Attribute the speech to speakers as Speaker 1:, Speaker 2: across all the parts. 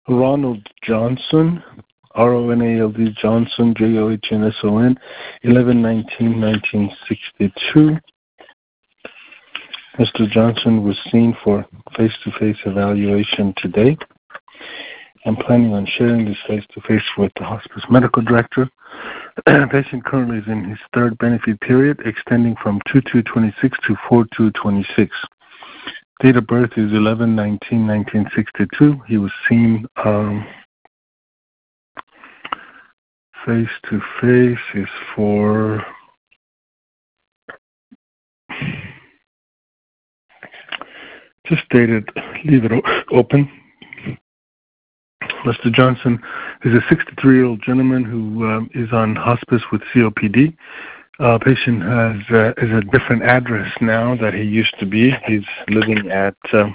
Speaker 1: Ronald Johnson, Ronald Johnson, Johnsson, 11/19/1962. Mr. Johnson was seen for face-to-face evaluation today. I'm planning on sharing this face-to-face with the hospice medical director. The patient currently is in his third benefit period, extending from 2/2/26 to 4/2/26. Date of birth is 11/19/1962. He was seen face-to-face is for just dated, leave it open. Mr. Johnson is a 63-year-old gentleman who is on hospice with COPD. Patient is a different address now that he used to be. He's living at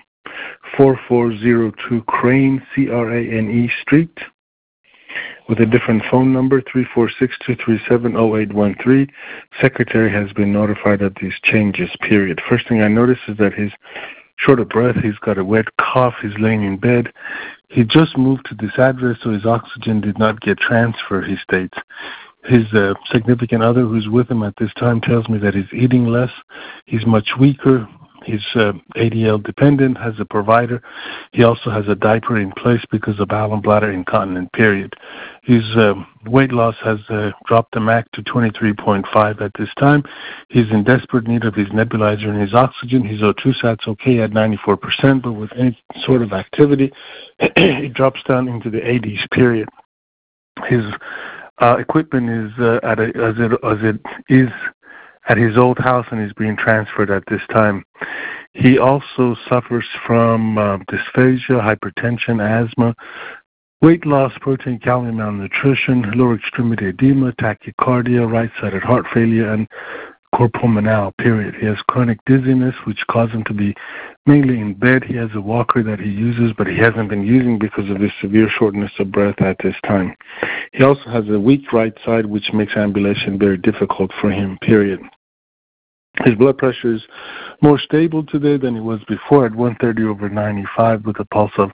Speaker 1: 4402 Crane, Crane Street, with a different phone number, 346-237-0813. Secretary has been notified of these changes, period. First thing I notice is that he's short of breath. He's got a wet cough. He's laying in bed. He just moved to this address, so his oxygen did not get transferred, he states. His significant other who's with him at this time tells me that he's eating less. He's much weaker. He's ADL dependent, has a provider. He also has a diaper in place because of bowel and bladder incontinent, period. His weight loss has dropped the MAC to 23.5 at this time. He's in desperate need of his nebulizer and his oxygen. His O2 sat's okay at 94%, but with any sort of activity, it drops down into the 80s, period. His equipment is as it is at his old house and is being transferred at this time. He also suffers from dysphagia, hypertension, asthma, weight loss, protein, calorie malnutrition, lower extremity edema, tachycardia, right-sided heart failure, and cor pulmonale, period. He has chronic dizziness, which causes him to be mainly in bed. He has a walker that he uses, but he hasn't been using because of his severe shortness of breath at this time. He also has a weak right side, which makes ambulation very difficult for him, period. His blood pressure is more stable today than it was before at 130/95 with a pulse of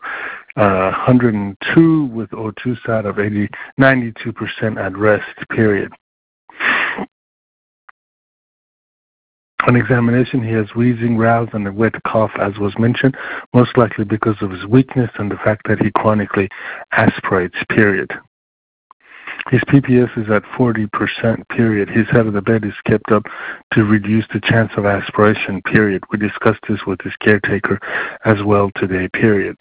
Speaker 1: 102 with O2 sat of 92% at rest, period. On examination, he has wheezing, rouse, and a wet cough, as was mentioned, most likely because of his weakness and the fact that he chronically aspirates, period. His PPS is at 40%, period. His head of the bed is kept up to reduce the chance of aspiration, period. We discussed this with his caretaker as well today, period.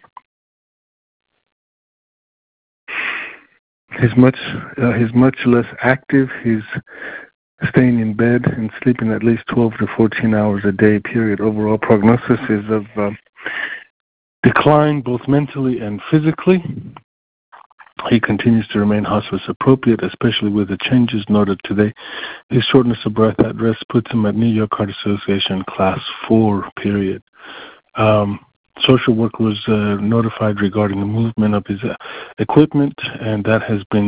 Speaker 1: He's much less active. He's staying in bed and sleeping at least 12 to 14 hours a day, period. Overall prognosis is of decline both mentally and physically. He continues to remain hospice appropriate, especially with the changes noted today. His shortness of breath at rest puts him at New York Heart Association Class 4, period. Social work was notified regarding the movement of his equipment, and that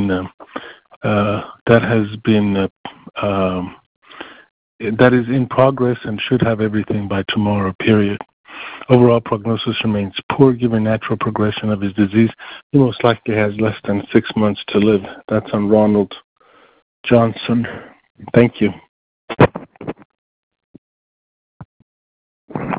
Speaker 1: is in progress and should have everything by tomorrow, period. Overall prognosis remains poor given natural progression of his disease. He most likely has less than 6 months to live. That's on Ronald Johnson. Thank you.